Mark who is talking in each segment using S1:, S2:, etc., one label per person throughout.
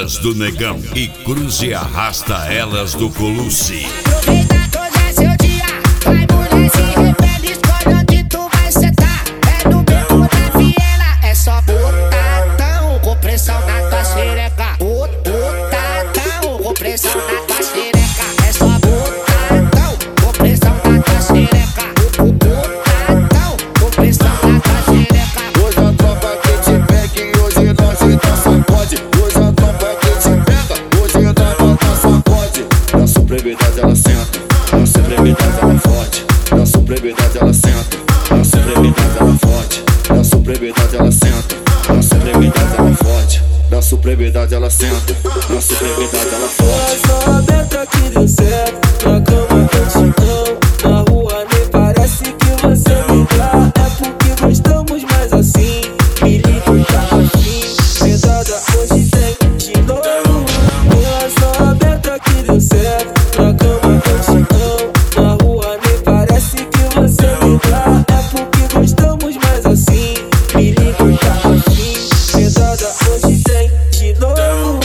S1: Bandas do Negão e Cruze arrasta elas do Colucci.
S2: Aproveita que hoje é seu dia, vai mulher se rebelde, escolhe onde tu vai sentar. É no beco da viela, é só botadão com pressão na tua xereca. Botadão com pressão na tua xereca. É só botadão com pressão na tua xereca. Botadão com pressão na tua xereca.
S3: Hoje a tropa que te pega e hoje nós então sacode. Hoje a tropa que te pega, hoje nós tá sacode. Na supremidade ela senta, na supremidade ela forte. Na supremidade ela senta, na supremidade ela forte. Na supremidade ela senta, na supremidade ela forte. Na supremidade ela senta, na supremidade ela forte.
S4: Só aberta que deu certo, na cama antigão. Na rua nem parece que você me dá. É porque gostamos mais assim. Me liga já afim, pedrada hoje tem de novo. Só aberta que deu certo, na cama antigão. Na rua nem parece que você me dá. É porque gostamos mais assim. Me liga já afim, pedrada hoje tem de novo.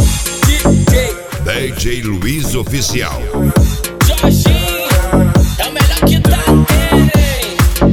S1: DJ Luiz Oficial.
S5: Jorginho é o melhor que tá, hein?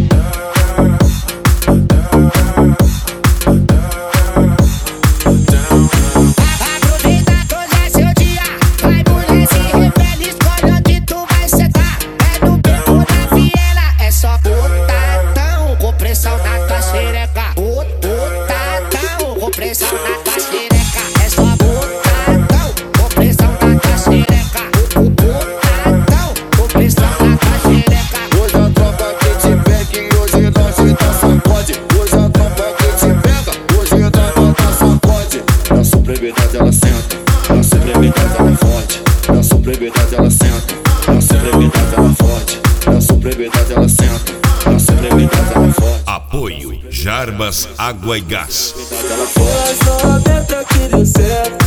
S2: Aproveita que hoje é seu dia, vai mulher se rebelde, escolhe onde tu vai sentar. É no beco da viela, é só botadão com pressão na tua xereca. Botadão com pressão na tua xereca. É só botadão com pressão na tua xereca. Botadão com pressão na tua xereca.
S3: Hoje a tropa que te pega e hoje nós então sacode. Hoje a tropa que te pega, hoje nós tá sacode. Na supremidade ela senta, na supremidade ela forte. Na supremidade ela senta, na supremidade ela forte. Na supremidade ela senta, na supremidade ela forte.
S1: Apoio Jarbas Água e Gás.
S3: Ela forte.
S4: Só aberta que deu certo.